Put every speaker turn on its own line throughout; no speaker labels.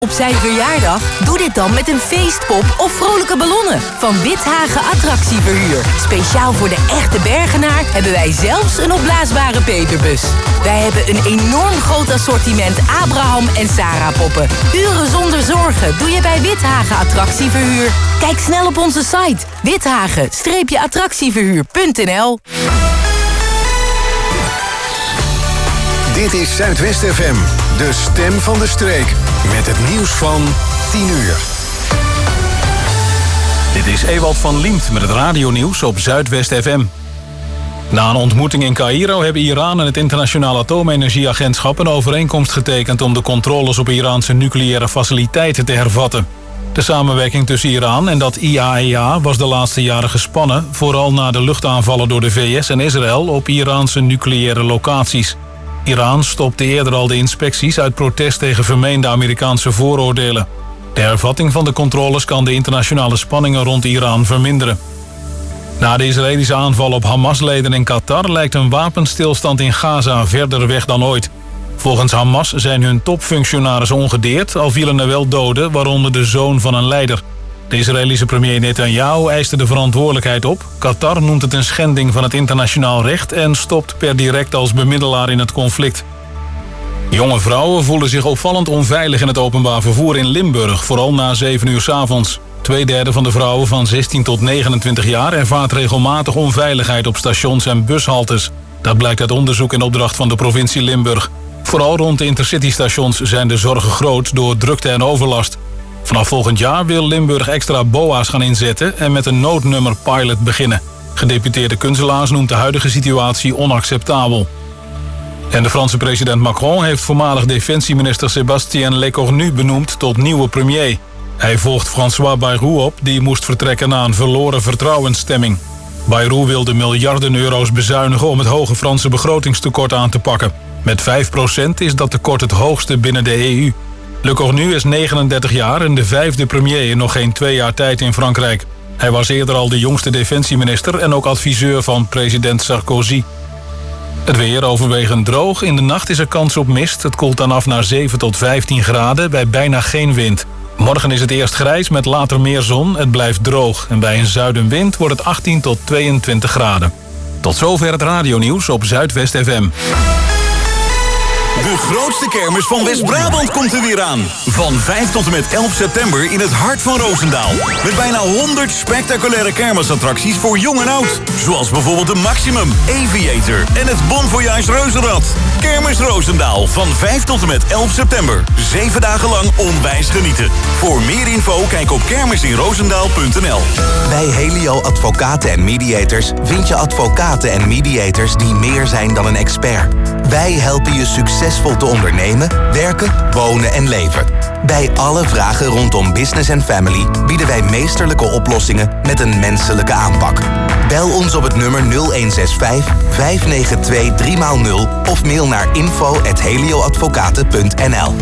Op zijn verjaardag? Doe dit dan met een feestpop of vrolijke ballonnen van Withagen Attractieverhuur. Speciaal voor de echte Bergenaar hebben wij zelfs een opblaasbare peperbus. Wij hebben een enorm groot assortiment Abraham en Sarah poppen. Uren zonder zorgen doe je bij Withagen Attractieverhuur. Kijk snel op onze site withagen-attractieverhuur.nl.
Dit is Zuidwest FM, de stem van de streek. Met het nieuws van 10 uur.
Dit is Ewald van Liemt met het radionieuws op Zuidwest FM. Na een ontmoeting in Caïro hebben Iran en het Internationaal Atoomenergieagentschap een overeenkomst getekend om de controles op Iraanse nucleaire faciliteiten te hervatten. De samenwerking tussen Iran en dat IAEA was de laatste jaren gespannen, vooral na de luchtaanvallen door de VS en Israël op Iraanse nucleaire locaties. Iran stopte eerder al de inspecties uit protest tegen vermeende Amerikaanse vooroordelen. De hervatting van de controles kan de internationale spanningen rond Iran verminderen. Na de Israëlische aanval op Hamas-leden in Qatar lijkt een wapenstilstand in Gaza verder weg dan ooit. Volgens Hamas zijn hun topfunctionarissen ongedeerd, al vielen er wel doden, waaronder de zoon van een leider. De Israëlische premier Netanyahu eiste de verantwoordelijkheid op. Qatar noemt het een schending van het internationaal recht en stopt per direct als bemiddelaar in het conflict. Jonge vrouwen voelen zich opvallend onveilig in het openbaar vervoer in Limburg, vooral na 7 uur 's avonds. 2/3 van de vrouwen van 16 tot 29 jaar ervaart regelmatig onveiligheid op stations en bushaltes. Dat blijkt uit onderzoek in opdracht van de provincie Limburg. Vooral rond de intercitystations zijn de zorgen groot door drukte en overlast. Vanaf volgend jaar wil Limburg extra BOA's gaan inzetten en met een noodnummerpilot beginnen. Gedeputeerde Kunselaars noemt de huidige situatie onacceptabel. En de Franse president Macron heeft voormalig defensieminister Sébastien Lecornu benoemd tot nieuwe premier. Hij volgt François Bayrou op, die moest vertrekken na een verloren vertrouwensstemming. Bayrou wilde miljarden euro's bezuinigen om het hoge Franse begrotingstekort aan te pakken. Met 5% is dat tekort het hoogste binnen de EU. Lecornu is 39 jaar en de 5e premier in nog geen 2 jaar tijd in Frankrijk. Hij was eerder al de jongste defensieminister en ook adviseur van president Sarkozy. Het weer overwegend droog. In de nacht is er kans op mist. Het koelt dan af naar 7 tot 15 graden bij bijna geen wind. Morgen is het eerst grijs met later meer zon. Het blijft droog en bij een zuidenwind wordt het 18 tot 22 graden. Tot zover het radionieuws op Zuidwest FM.
De grootste kermis van West-Brabant komt er weer aan. Van 5 tot en met 11 september in het hart van Roosendaal. Met bijna 100 spectaculaire kermisattracties voor jong en oud. Zoals bijvoorbeeld de Maximum, Aviator en het Bon Voyage Reuzenrad. Kermis Roosendaal van 5 tot en met 11 september. 7 dagen lang onwijs genieten. Voor meer info kijk op kermisinroosendaal.nl.
Bij Helio Advocaten en Mediators vind je advocaten en mediators die meer zijn dan een expert. Wij helpen je succesvol te ondernemen, werken, wonen en leven. Bij alle vragen rondom business en family bieden wij meesterlijke oplossingen met een menselijke aanpak. Bel ons op het nummer 0165 592 3x0 of mail naar info@helioadvocaten.nl.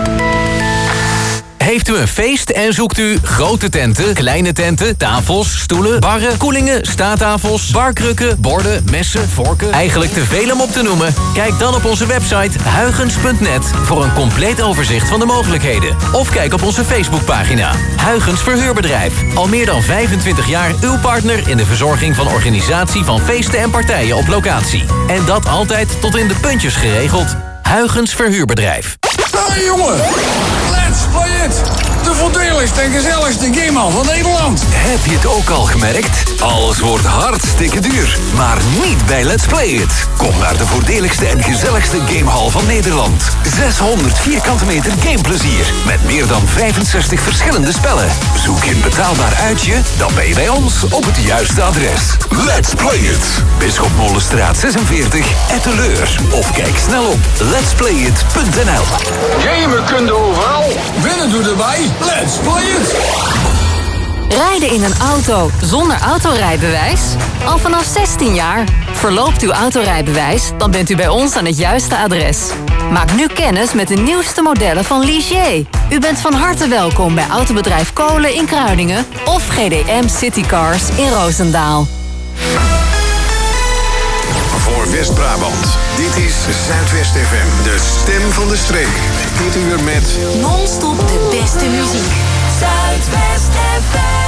Heeft u een feest en zoekt u grote tenten, kleine tenten, tafels, stoelen, barren, koelingen, staattafels, barkrukken, borden, messen, vorken? Eigenlijk te veel om op te noemen? Kijk dan op onze website huygens.net voor een compleet overzicht van de mogelijkheden. Of kijk op onze Facebookpagina. Huygens Verhuurbedrijf. Al meer dan 25 jaar uw partner in de verzorging van organisatie van feesten en partijen op locatie. En dat altijd tot in de puntjes geregeld. Huygens Verhuurbedrijf.
Hey jongen, let's play it! De voordeligste en gezelligste gamehal van Nederland.
Heb je het ook al gemerkt? Alles wordt hartstikke duur, maar niet bij Let's Play It. Kom naar de voordeligste en gezelligste gamehal van Nederland. 600 vierkante meter gameplezier met meer dan 65 verschillende spellen. Zoek je een betaalbaar uitje, dan ben je bij ons op het juiste adres. Let's Play It. Bisschopmolenstraat 46, Etteleur. Of kijk snel op letsplayit.nl.
Gamen kun je overal, winnen doe erbij. Let's play it!
Rijden in een auto zonder autorijbewijs? Al vanaf 16 jaar. Verloopt uw autorijbewijs, dan bent u bij ons aan het juiste adres. Maak nu kennis met de nieuwste modellen van Ligier. U bent van harte welkom bij Autobedrijf Kolen in Kruiningen of GDM Citycars in Roosendaal.
Voor
voor West-Brabant. Dit is Zuidwest FM, de stem van de streek. Dit uur met
Non-stop de beste muziek. Zuidwest FM.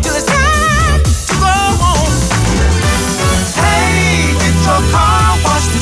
Car wash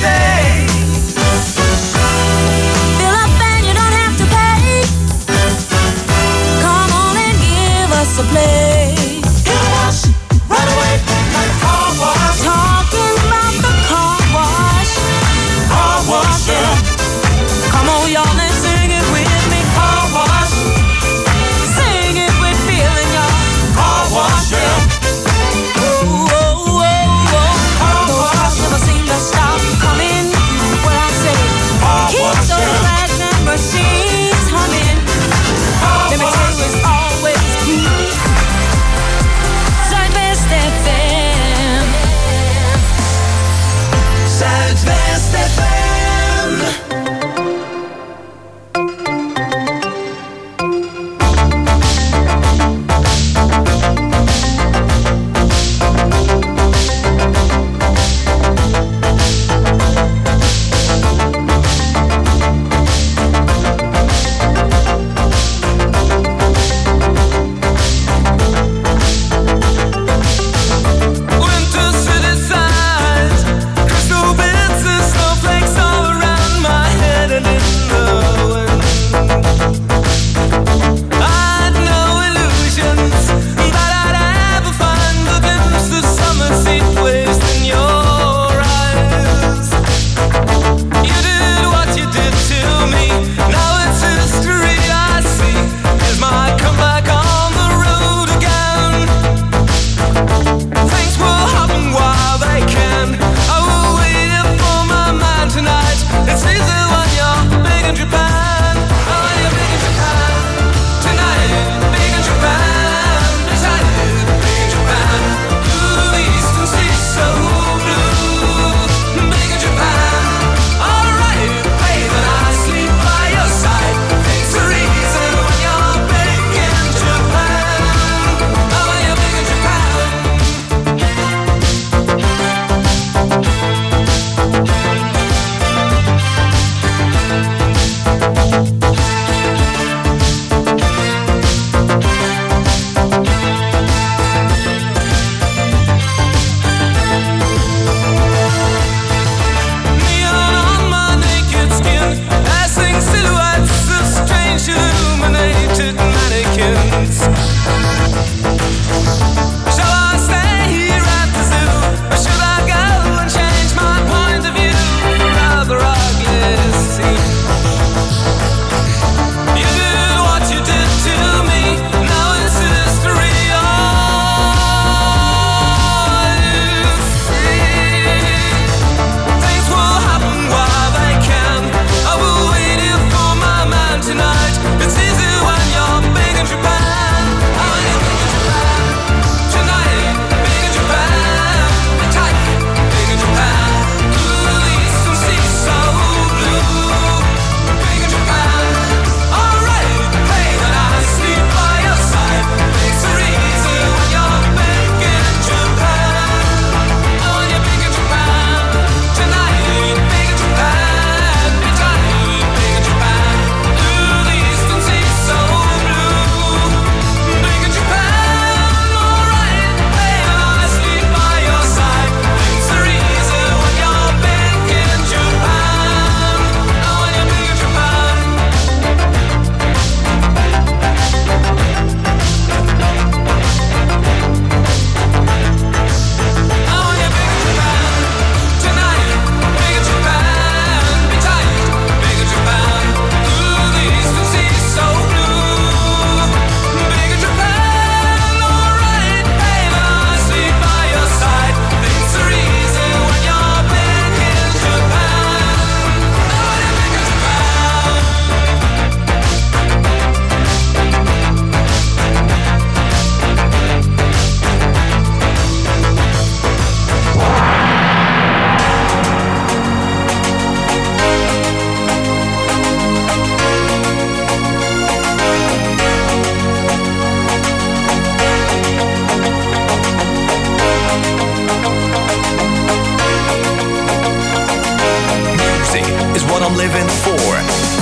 what I'm living for.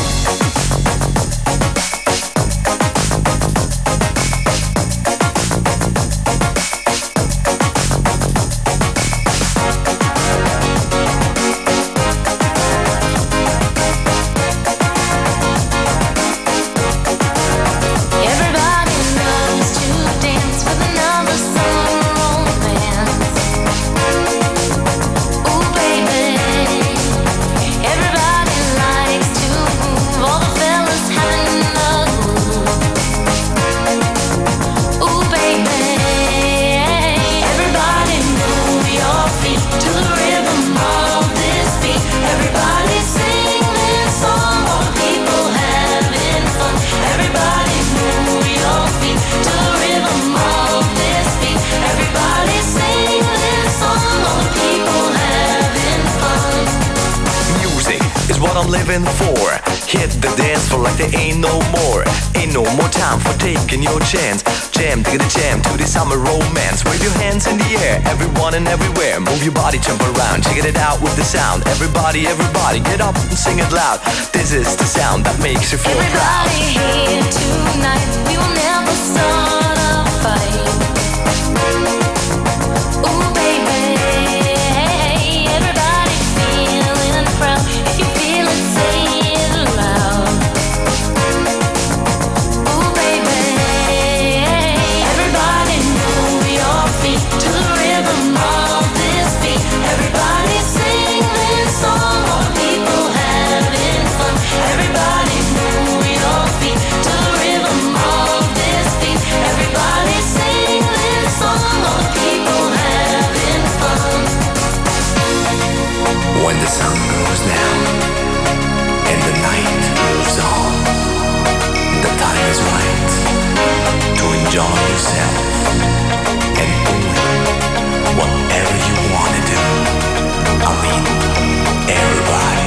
Living for. Hit the dance floor like there ain't no more. Ain't no more time for taking your chance. Jam to get a jam to the summer romance. Wave your hands in the air, everyone and everywhere. Move your body, jump around, check it out with the sound. Everybody, everybody, get up and sing it loud. This is the sound that makes you feel proud.
Everybody here tonight, we will never start a fight. Ooh baby, everybody feeling proud. If you feel it, say it loud. Ooh baby, everybody move your feet to the rhythm of this beat. Everybody sing this song, all the people having fun. Everybody move your feet to the rhythm of this beat. Everybody sing this song, all the people having fun.
When the sun goes down and the night moves on, the time is right to enjoy yourself and doing whatever you want to do. I mean, everybody.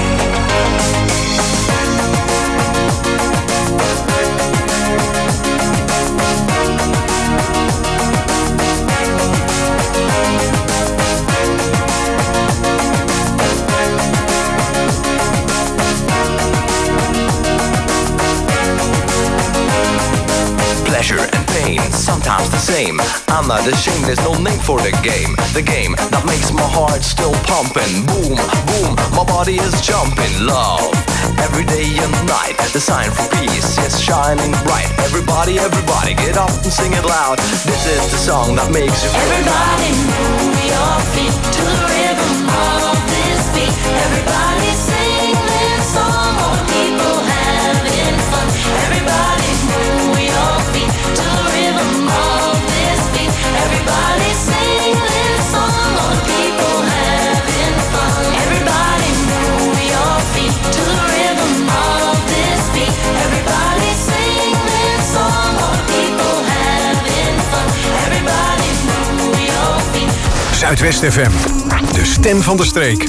Pleasure and pain, sometimes the same. I'm not ashamed, there's no name for the game. The game that makes my heart still pumping. Boom, boom, my body is jumping. Love, every day and night. The sign for peace is shining bright. Everybody, everybody, get up and sing it loud. This is the song that makes you feel
Everybody move your feet to the rhythm of this beat. Everybody sing this song, all the people having fun. Everybody move your feet to the rhythm of this beat. Everybody sing this song, all the people having fun. Everybody move your feet to the rhythm of this beat. Everybody sing this song, all the people having fun. Everybody move your feet.
Zuidwest FM, de stem van de streek.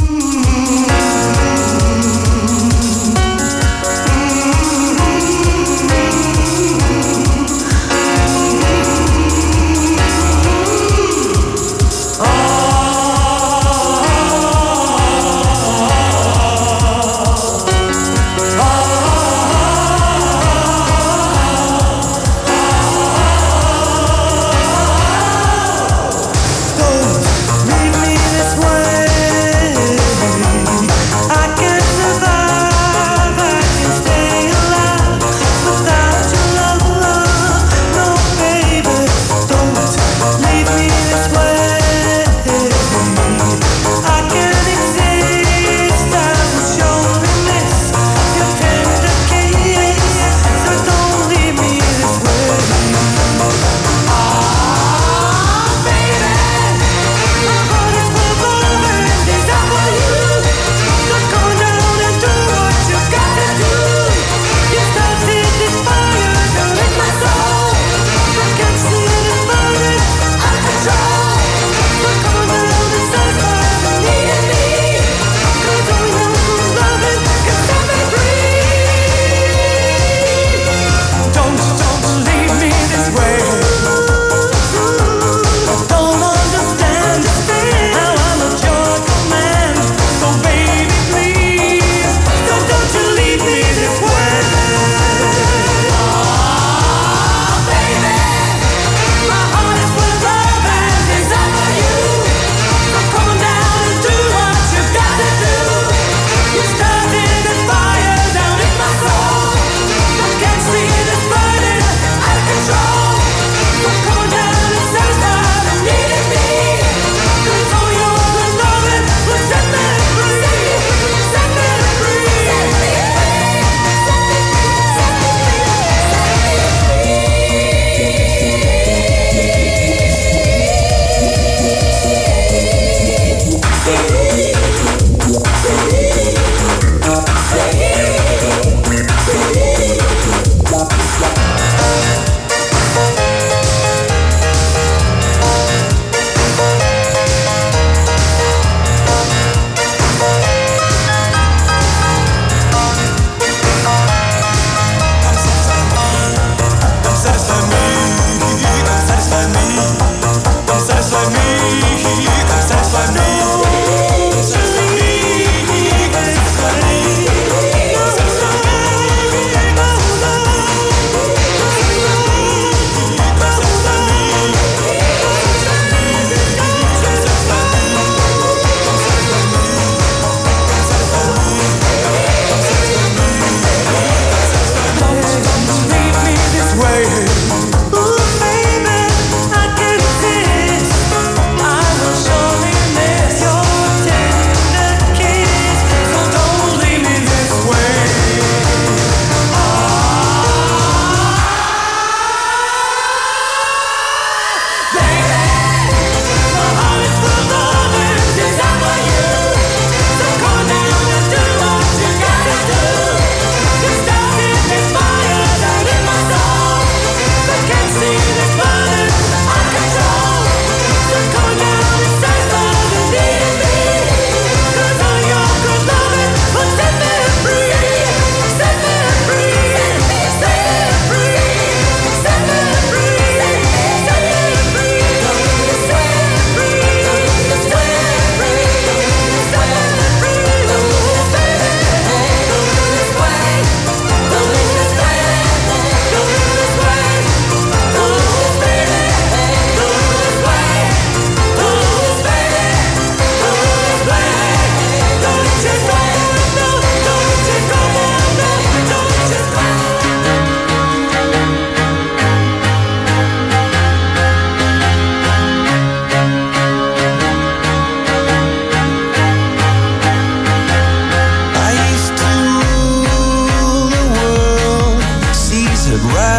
Leave me this way.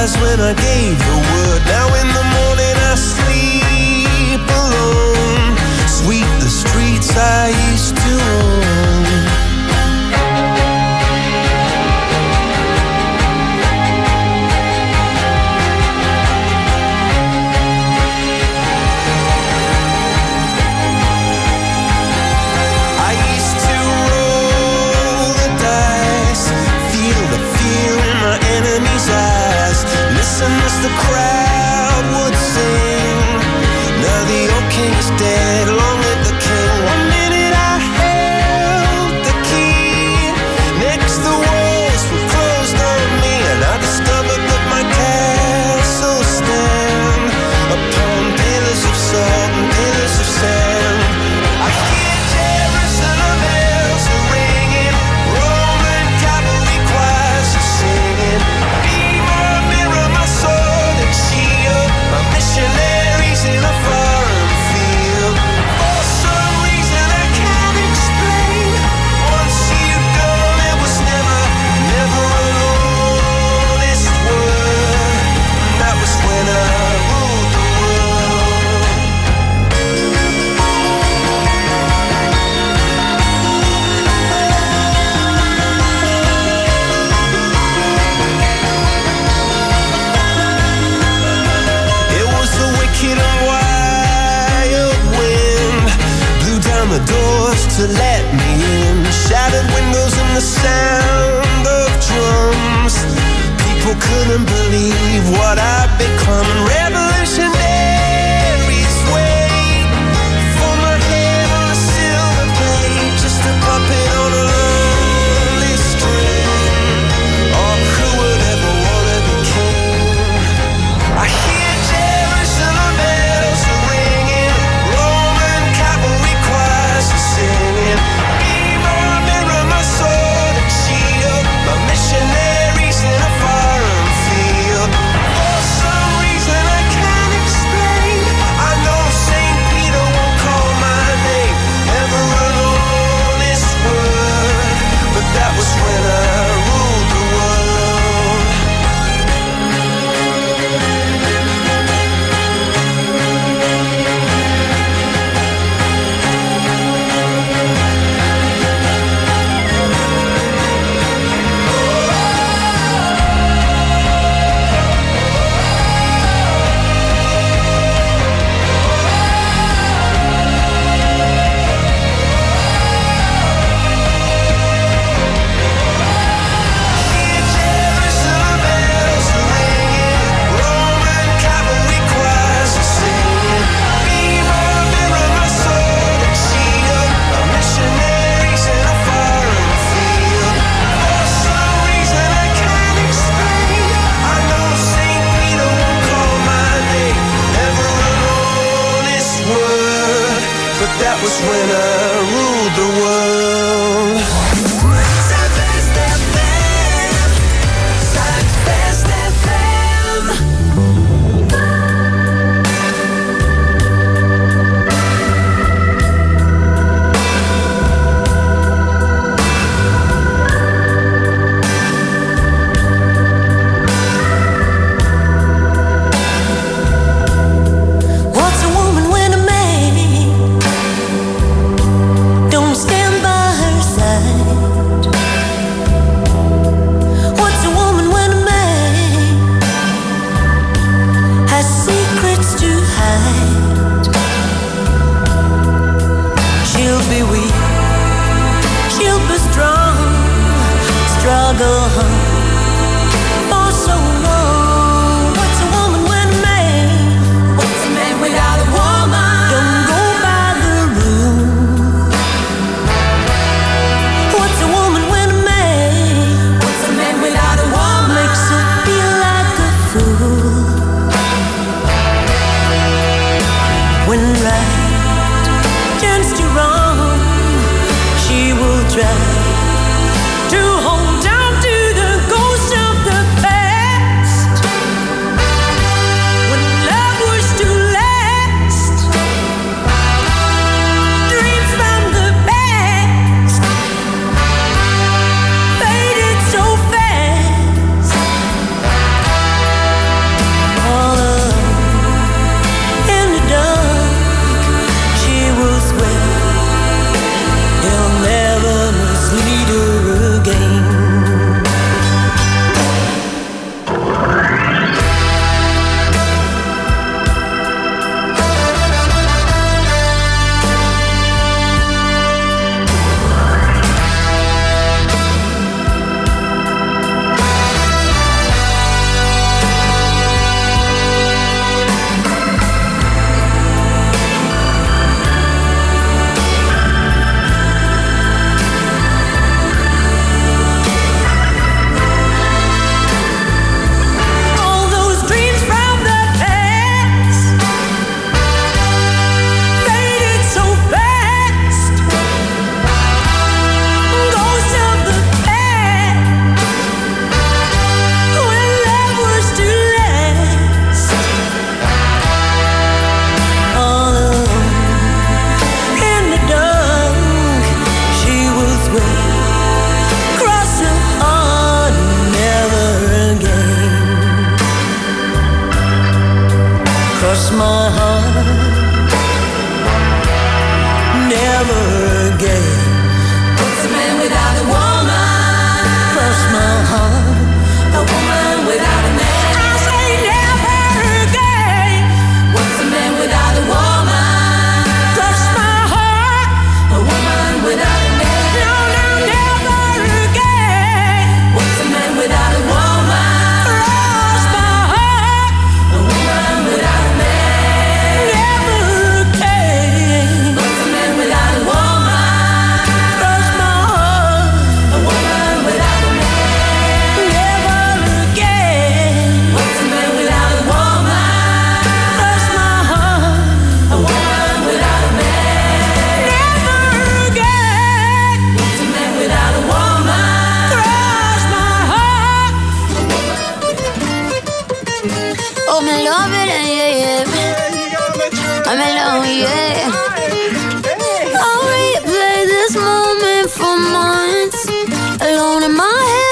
eyes when I gave the word. Now in the morning I sleep alone. Sweep the streets I used to own. Listen as the crowd would sing. Now the old king is dead, long live the king. 1 minute I held the key. Next the walls were closed on me, and I discovered that my castle stand upon pillars of salt and pillars of sand. I hear Jerusalem bells are ringing, Roman cavalry choirs are singing. Missionaries in a foreign field. For some reason I can't explain. Once you've gone, it was never an honest word. And that was when I ruled the wicked and wild wind blew down the doors to let me in. Shattered windows and the sound of drums. People couldn't believe what I'd become. Revolutionaries wait for my head on a silver plate, just a puppet on a lonely string. Oh, who would ever wanna be king? I hear bells are ringing, Roman cavalry choirs are singing. Be my mirror, my sword and shield, my missionaries in a foreign field. For some reason I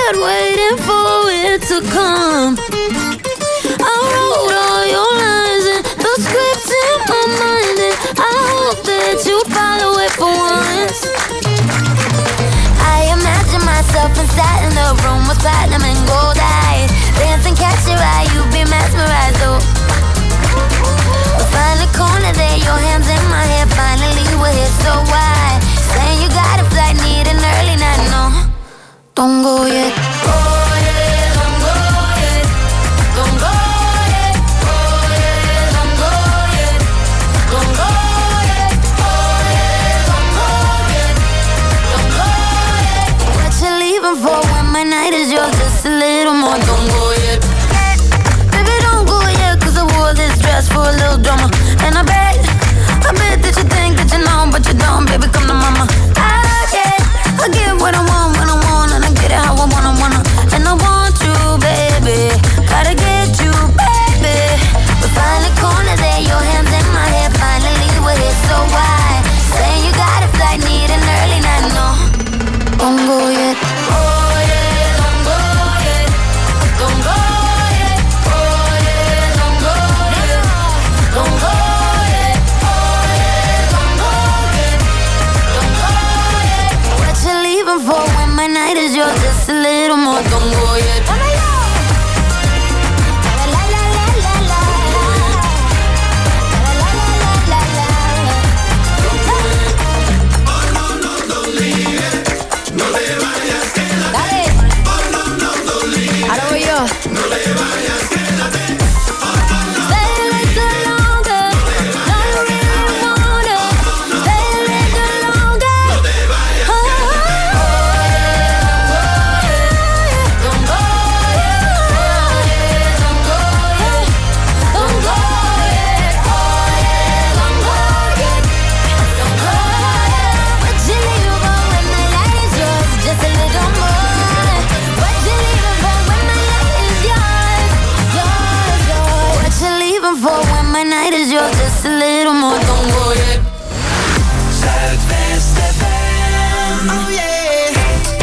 bed waiting for it to come. I wrote all your lines and the scripts in my mind, and I hope that you follow it for once. I imagine myself inside in the room with platinum and gold eyes, dancing, catch your eye, you be mesmerized, oh. We'll find a corner there, your hands in my hair, finally we're here, so why? Saying you got a flight, need an early night, no, don't go yet. Oh yeah, don't go yet, don't go yet. Oh yeah, don't go yet, don't go yet. Oh yeah, don't go yet, don't go yet. What you leaving for when my night is yours? Just a little more, don't go yet. Baby, don't go yet, 'cause I wore this dress for a little drama. And I bet that you think that you know, but you don't, baby, come to mama. I get what I want when I want, and I get it how I wanna. And I want you, baby, gotta get you, baby. We find a corner there, your hands in my hair, finally we're here, so why? Saying you got a flight, need an early night, no, don't go yet. Oh yeah, don't go yet, don't go yet. Oh yeah, don't go yet, don't go yet. Oh yeah, don't go yet, don't go yet. What you leaving for when my night is yours? Just a little more, don't go yet. Ahora voy yo. No le vayas, quédate. Stay a little longer. No, you really want it. Stay a little longer. No te vayas, don't go yet. Don't go yet. Don't go yet. Oh yeah, don't go yet. Don't go yet. What you leaving for when my light is yours? Just a little more. What you leaving for when my light is yours? Yours. What you leaving for when my night is yours? Just a little more, don't go yet.
Zuidwest FM. Oh yeah.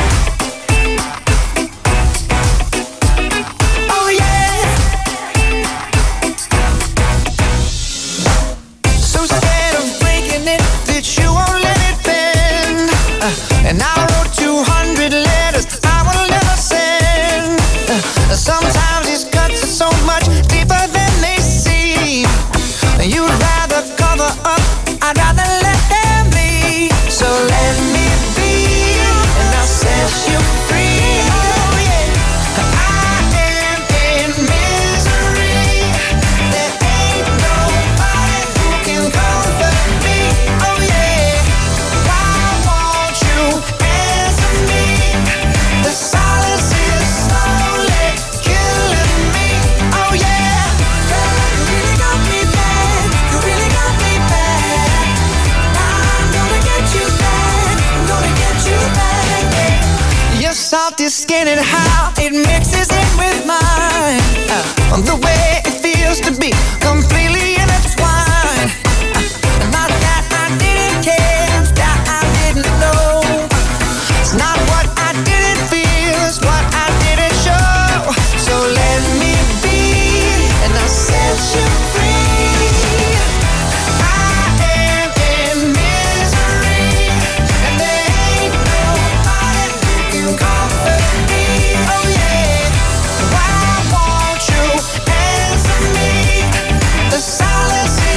Oh yeah. So scared of breaking it that you won't let it bend. And I wrote 200 letters I will never send. Sometimes these cuts are so much deeper than they seem. You'd rather cover up, I'd rather let them be. So let me be, and I'll set you free. Oh yeah, I am in misery. There ain't nobody who can comfort me. Oh yeah, why won't you answer me? The silence is slowly killing me. Oh yeah, you really got me bad. You really got me bad. I'm gonna get you back. I'm gonna get you back. Yeah. Your salty skin and how it mixes in with mine. The way it feels to be completely intertwined. Not that I didn't care, that I didn't know. It's not what I didn't feel, it's what I didn't show. So let me be, and I'll set you free. I am in misery, and there ain't nobody who can comfort me. Oh yeah, why won't you answer me? The silence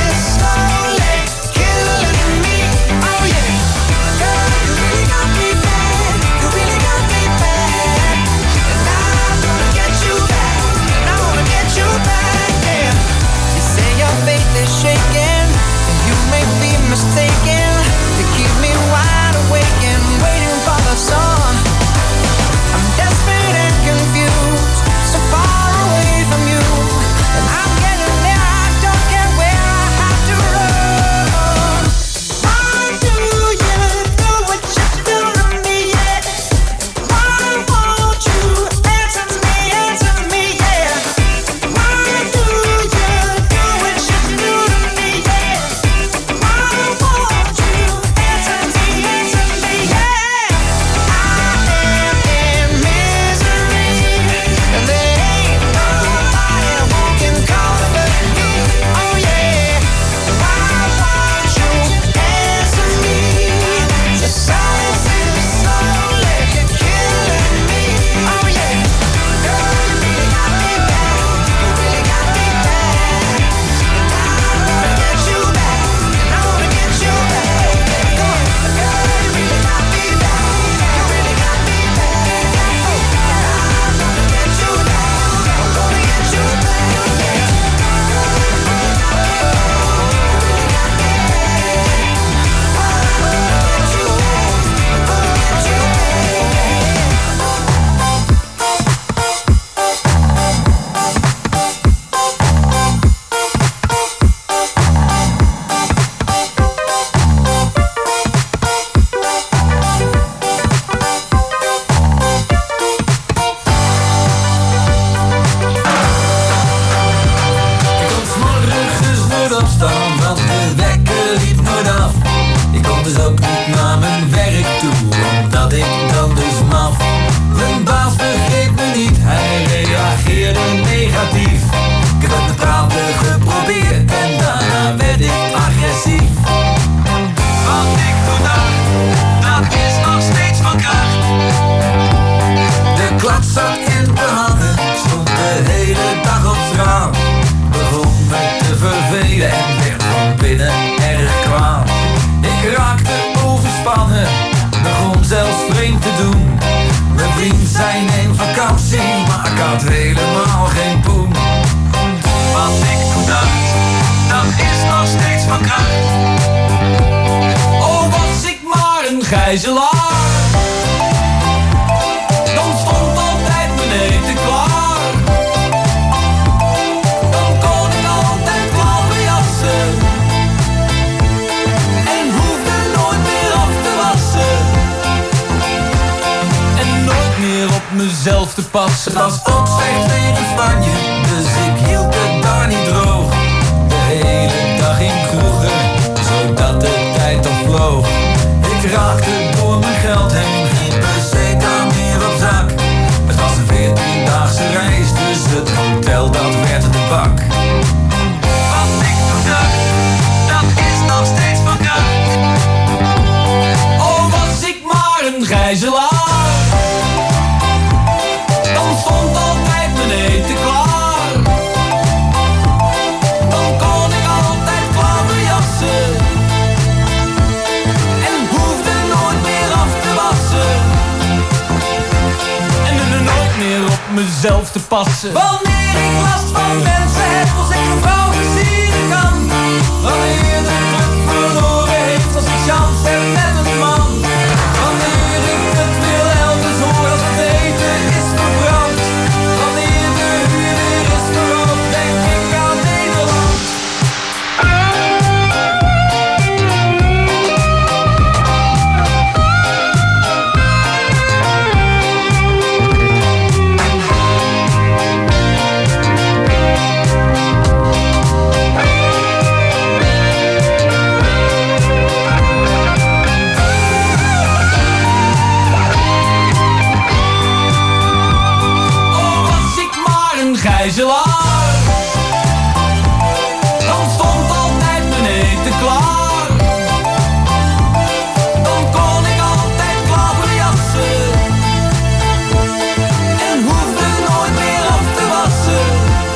vriend zei neem vakantie, maar ik had helemaal geen poen. Wat ik toen dacht, dat is nog steeds van kracht. Oh, was ik maar een gijzelaar, dan stond altijd mijn eten klaar. Dan kon ik altijd klaverjassen en hoefde nooit meer af te wassen. En nooit meer op mezelf te passen. Het was ook slecht weer in Spanje, dus ik hield het daar niet droog. De hele dag in kroegen, zodat de tijd toch vloog. Ik raakte door mijn geld heen, geen peseta meer op zak. Het was een 14-daagse reis, dus het hotel dat werd de bak. Wat ik toen dacht, dat is nog steeds van kracht. Oh, was ik maar een gijzelaar, dan stond altijd mijn eten klaar. Dan kon ik altijd klaverjassen en hoefde nooit meer af te wassen. En er nooit meer op mezelf te passen. Wanneer ik last van mensen heb, als ik een vrouw versieren kan. Wanneer de club verloren heeft, als ik chance heb met een man. Wanneer ik het wil elders hoor, als het eten is verbrand. Wanneer de huur weer is verhoogd, denk ik aan Nederland. Gijzelaar, dan stond altijd mijn eten klaar. Dan kon ik altijd klaverjassen en hoefde nooit meer af te wassen.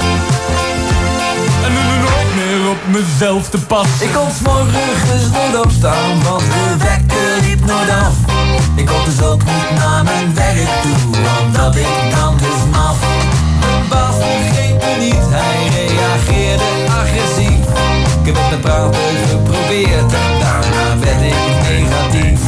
En nooit meer op mezelf te passen. Ik kon 's morgens nooit opstaan, want de wekker liep nooit af. Ik kon dus ook niet naar mijn werk toe, omdat ik dan dus maf. Baas begreep me niet, hij reageerde agressief. Ik heb het met praten geprobeerd en daarna werd ik negatief.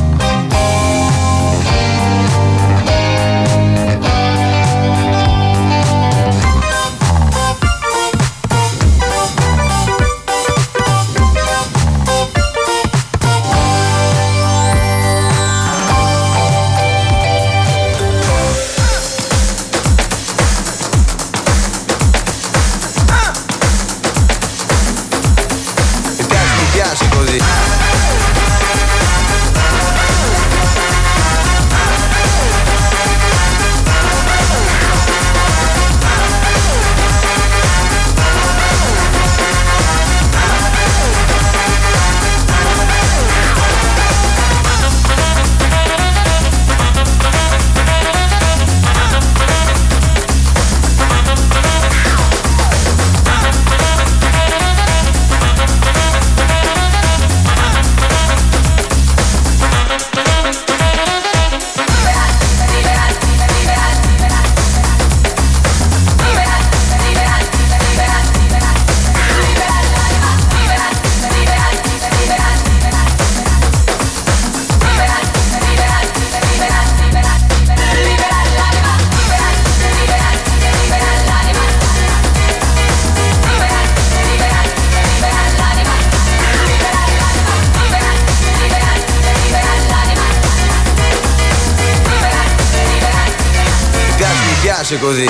piace così.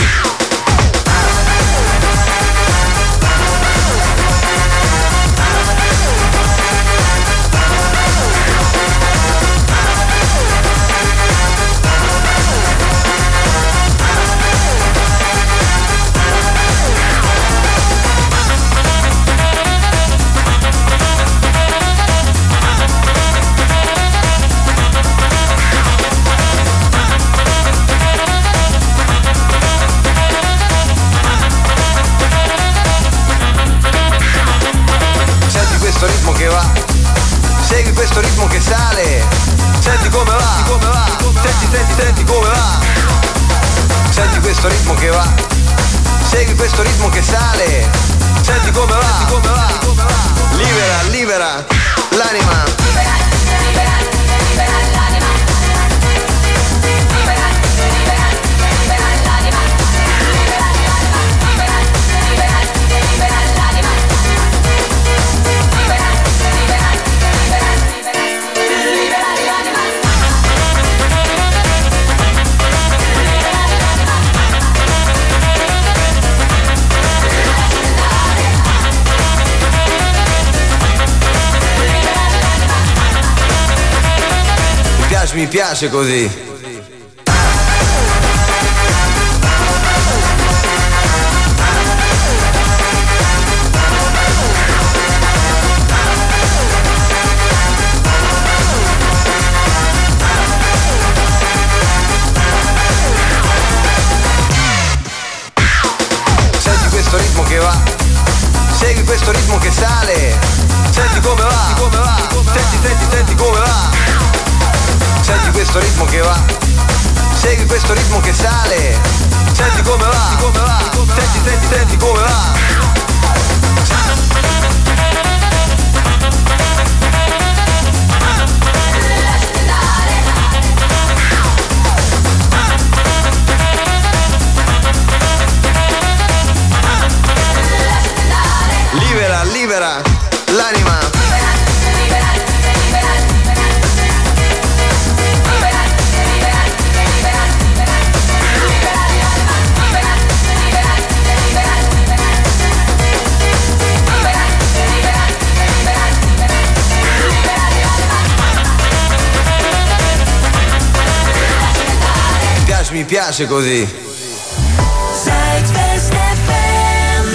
questo ritmo che va, segui questo ritmo che sale, senti come va, libera, libera l'anima. Mi piace così. Senti questo ritmo che va, segui questo ritmo che sale, senti come va, senti come va. Senti questo ritmo che va, segui questo ritmo che sale, senti come va, senti come va. Libera, libera l'anima. Mi piace così.
Zuidwest FM.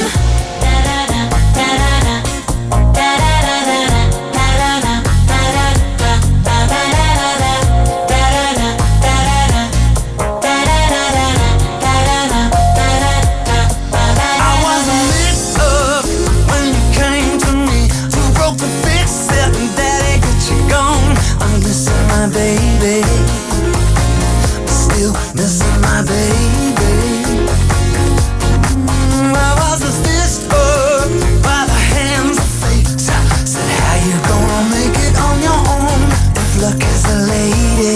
I was a mix up when you came to me. You broke the big set and daddy got you gone. I'm missing my baby. Still missing my baby. I was a stitched up by the hands of fate. Said how you gonna make it on your own if luck is a lady?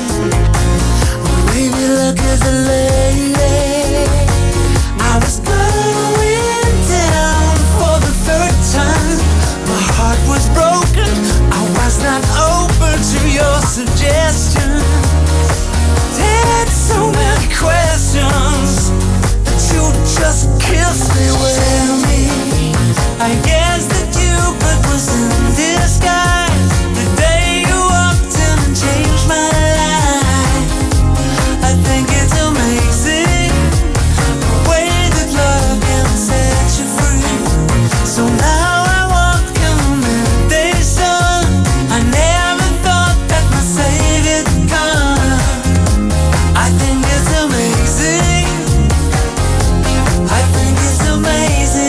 Maybe luck is a lady. I was going down for the third time. My heart was broken. I was not open to your suggestion. Had so many questions that you just kissed me with. Tell me, I guess that Cupid was in disguise the day you walked in and changed my life. I think it's amazing the way that love can set you free. So now I walk in the midday sun. I never thought that my Savior would come. I think it's amazing. I think it's amazing.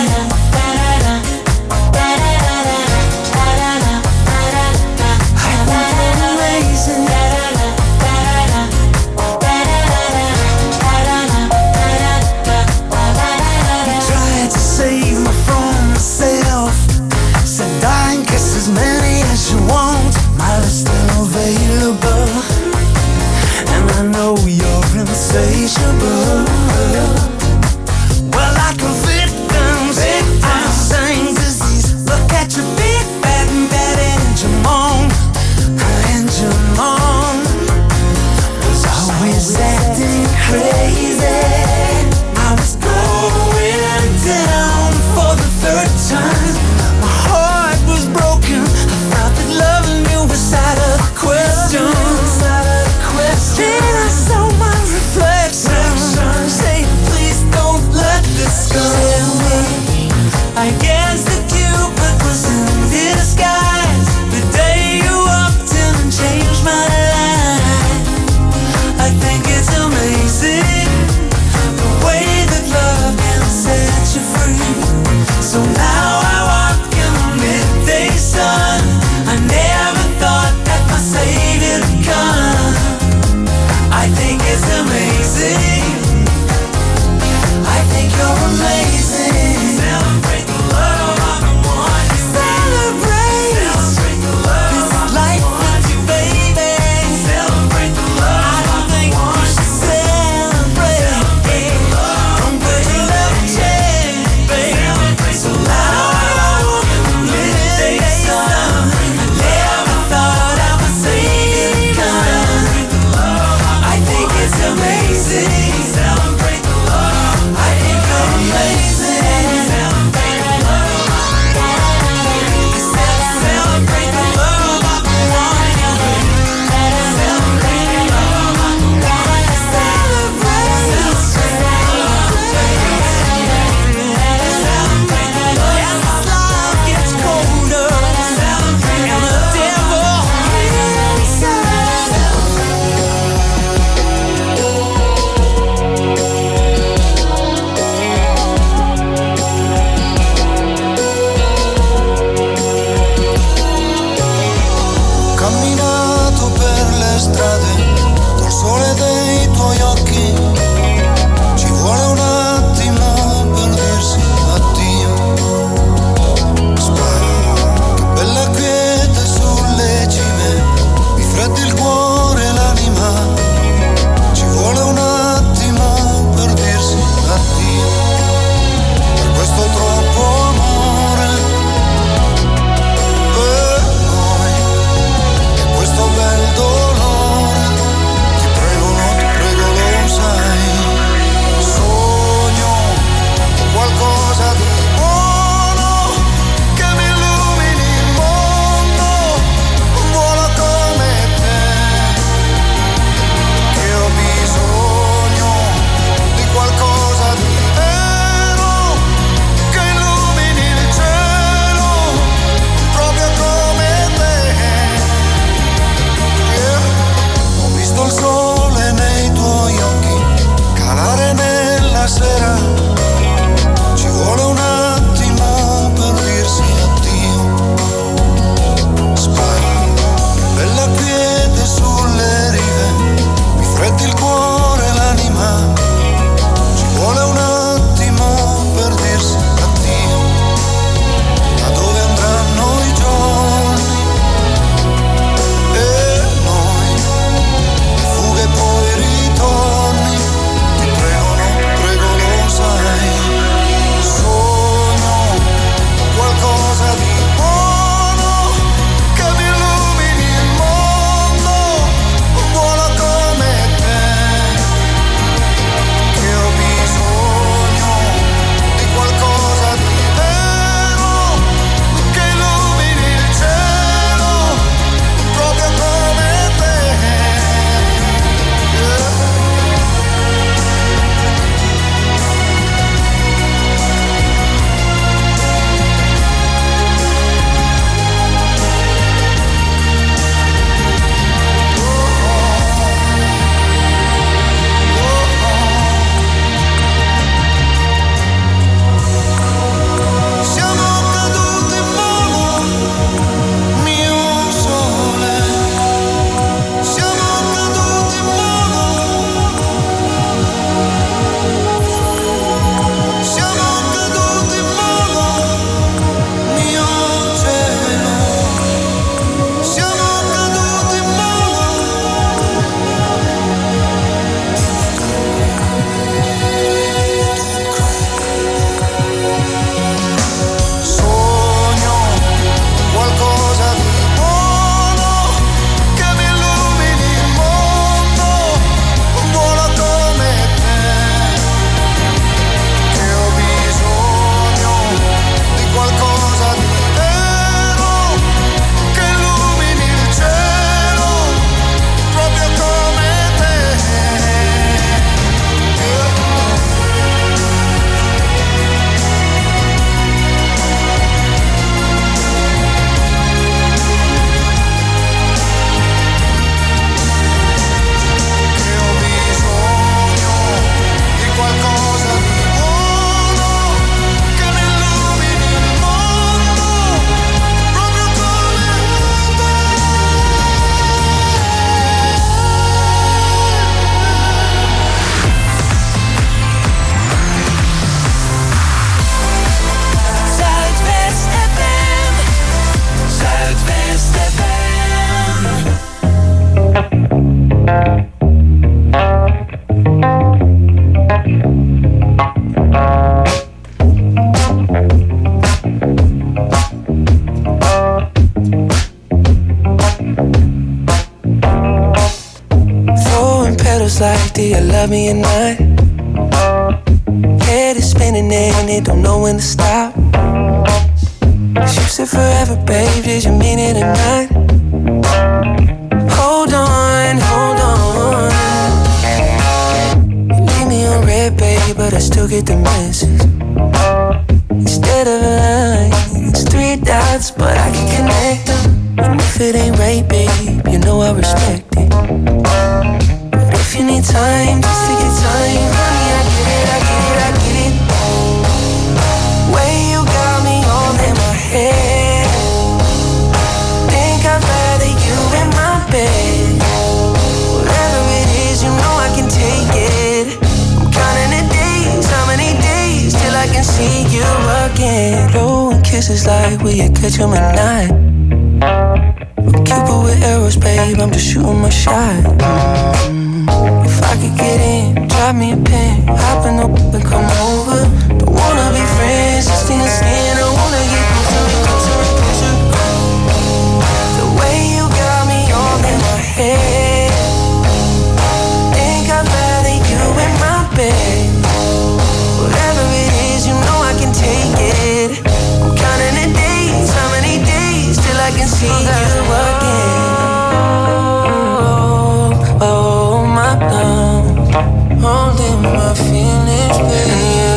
Tried to save me from myself. Said die and kiss as many as you want. My love's still available. And I know you're insatiable. Well, like a victim's I'm saying disease. Look at your big bad and bad engine on. Engine on was always acting crazy. I was going down for the third time. My heart was broken. I thought that loving you was out of the question. Then I saw my reflection saying, please don't let this go. Tell me, I guess that Cupid was in disguise the day you walked in and changed my life. I think it's amazing the way that love can set you free. So now I walk in the midday sun. I never thought that my Savior would come. I think it's amazing. drive me at night. Head is spinning and it don't know when to stop. You said forever, babe, did you mean it or not? Hold on, hold on. You leave me on red, babe, but I still get the message. Instead of a line, it's 3 dots, but I can connect them. And if it ain't right, babe, you know I respect it. But if you need time, just take your time, honey, I get it, I get it, I get it. Way you got me all in my head. Think I'd rather you in my bed. Whatever it is, you know I can take it. I'm counting the days, how many days till I can see you again. Blowing kisses like will you catch 'em at night? Cupid with arrows, babe, I'm just shooting my shot. If I could get in, drop me a pin, hop in the whip and come over. Don't wanna be friends, just in the skin, I wanna get closer and closer and closer. The way you got me all in my head. Think I'd rather you in my bed. Whatever it is, you know I can take it. I'm counting the days, how many days till I can see you again. Oh, my love, holding my feelings, baby.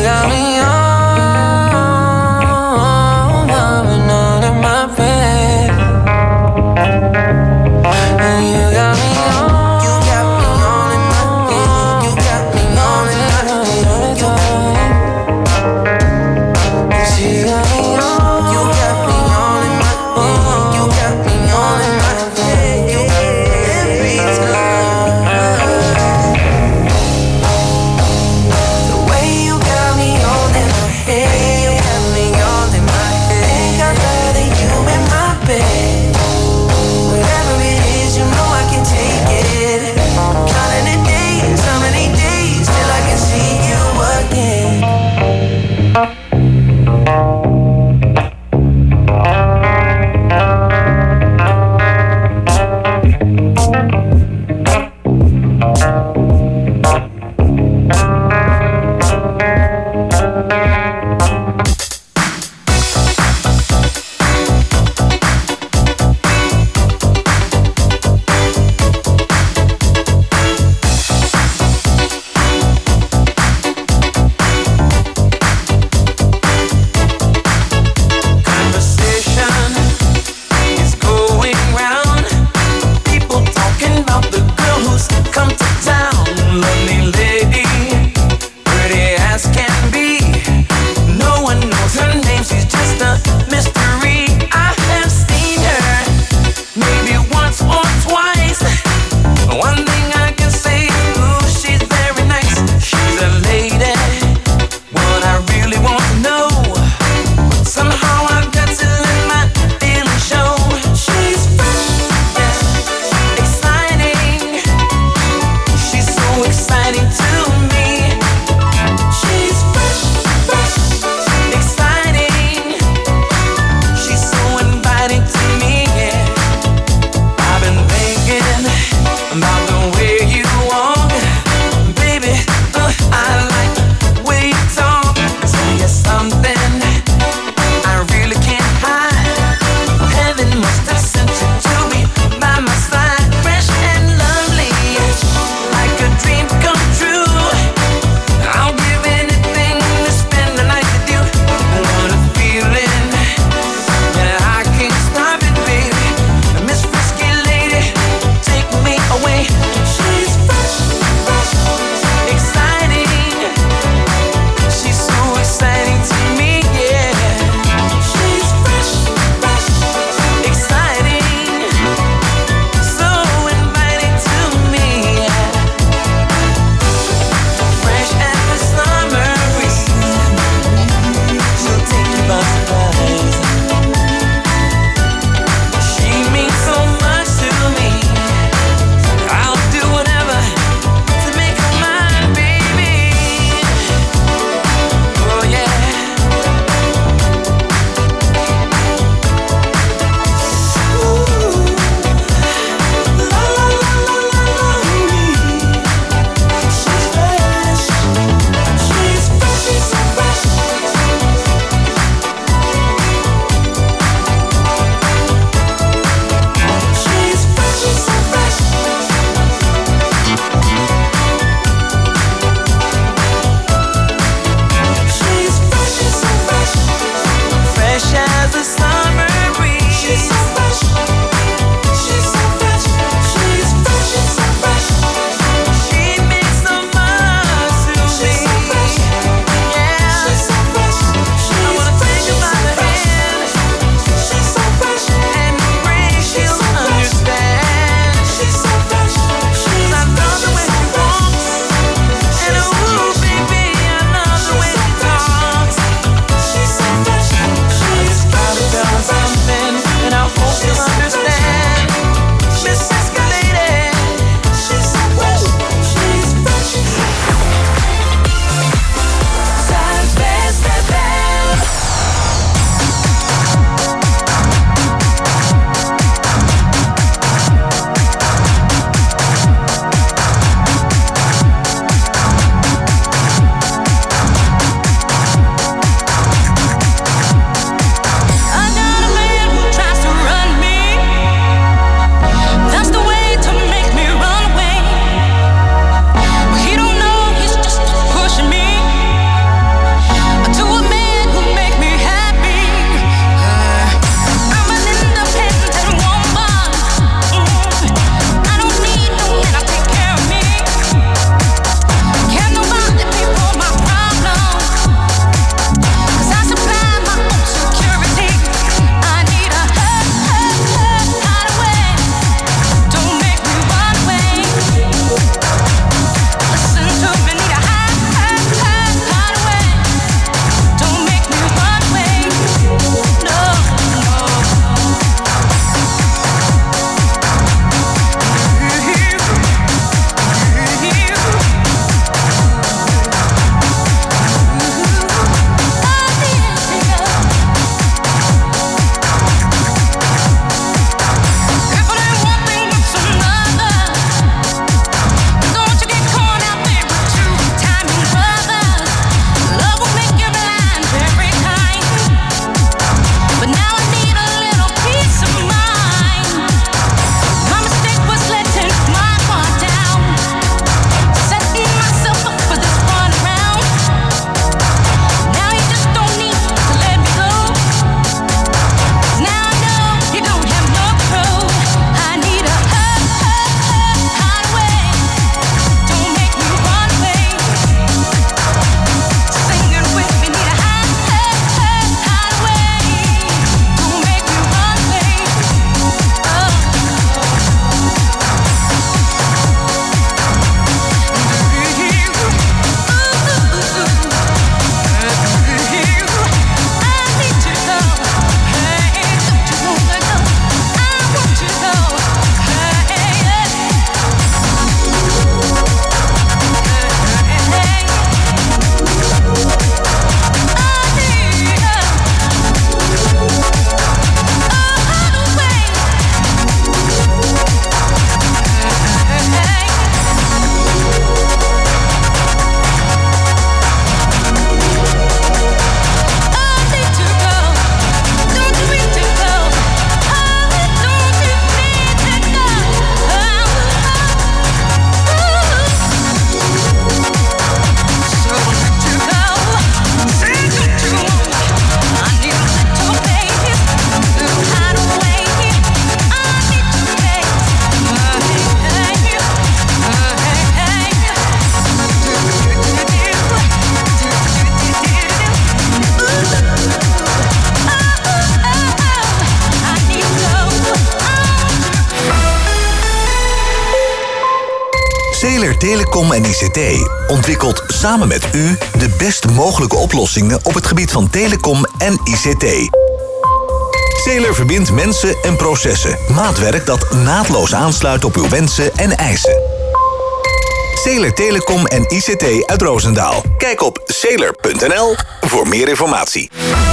Sailor Telecom en ICT ontwikkelt samen met u de best mogelijke oplossingen op het gebied van telecom en ICT. Sailor verbindt mensen en processen. Maatwerk dat naadloos aansluit op uw wensen en eisen. Sailor Telecom en ICT uit Roosendaal. Kijk op sailor.nl voor meer informatie.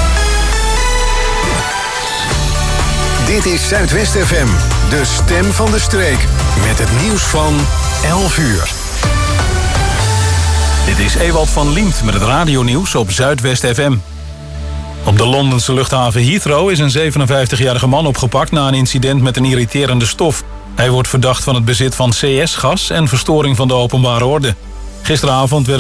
Dit is Zuidwest FM, de stem van de streek. Met het nieuws van 11 uur.
Dit is Ewald van Liemt met het radionieuws op Zuidwest FM. Op de Londense luchthaven Heathrow is een 57-jarige man opgepakt na een incident met een irriterende stof. Hij wordt verdacht van het bezit van CS-gas en verstoring van de openbare orde. Gisteravond werd